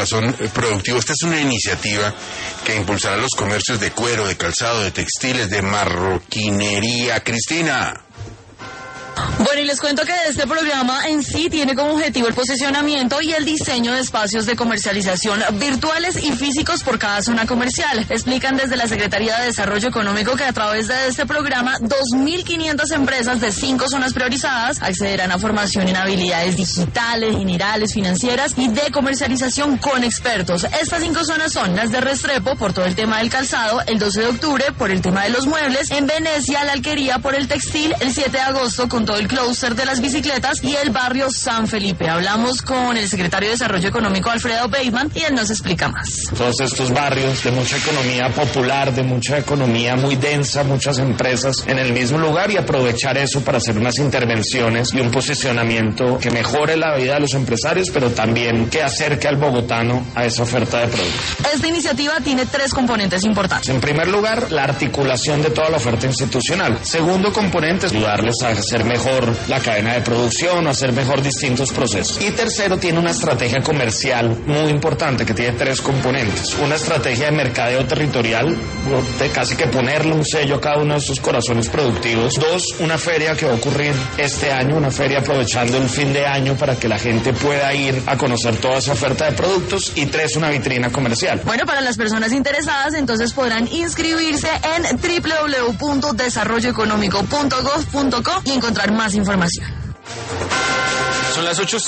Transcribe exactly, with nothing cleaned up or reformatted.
corazón productivo. Esta es una iniciativa que impulsará los comercios de cuero, de calzado, de textiles, de marroquinería. Cristina. Bueno, y les cuento que este programa en sí tiene como objetivo el posicionamiento y el diseño de espacios de comercialización virtuales y físicos por cada zona comercial. Explican desde la Secretaría de Desarrollo Económico que a través de este programa dos mil quinientas empresas de cinco zonas priorizadas accederán a formación en habilidades digitales, generales, financieras y de comercialización con expertos. Estas cinco zonas son las de Restrepo por todo el tema del calzado, el doce de octubre por el tema de los muebles, en Venecia, la Alquería por el textil, el siete de agosto con todo el clúster de las bicicletas y el barrio San Felipe. Hablamos con el secretario de Desarrollo Económico, Alfredo Bateman, y él nos explica más. Todos estos barrios de mucha economía popular, de mucha economía muy densa, muchas empresas en el mismo lugar, y aprovechar eso para hacer unas intervenciones y un posicionamiento que mejore la vida de los empresarios, pero también que acerque al bogotano a esa oferta de productos. Esta iniciativa tiene tres componentes importantes. En primer lugar, la articulación de toda la oferta institucional. Segundo componente es ayudarles a hacer mejor la cadena de producción o hacer mejor distintos procesos. Y tercero, tiene una estrategia comercial muy importante que tiene tres componentes. Una estrategia de mercadeo territorial, de casi que ponerle un sello a cada uno de estos corazones productivos. Dos, una feria que va a ocurrir este año, una feria aprovechando el fin de año para que la gente pueda ir a conocer toda esa oferta de productos. Y tres, una vitrina comercial. Bueno, para las personas interesadas, entonces podrán inscribirse en doble u doble u doble u punto desarrollo económico punto gov punto co y encontrar más información. Son las ocho.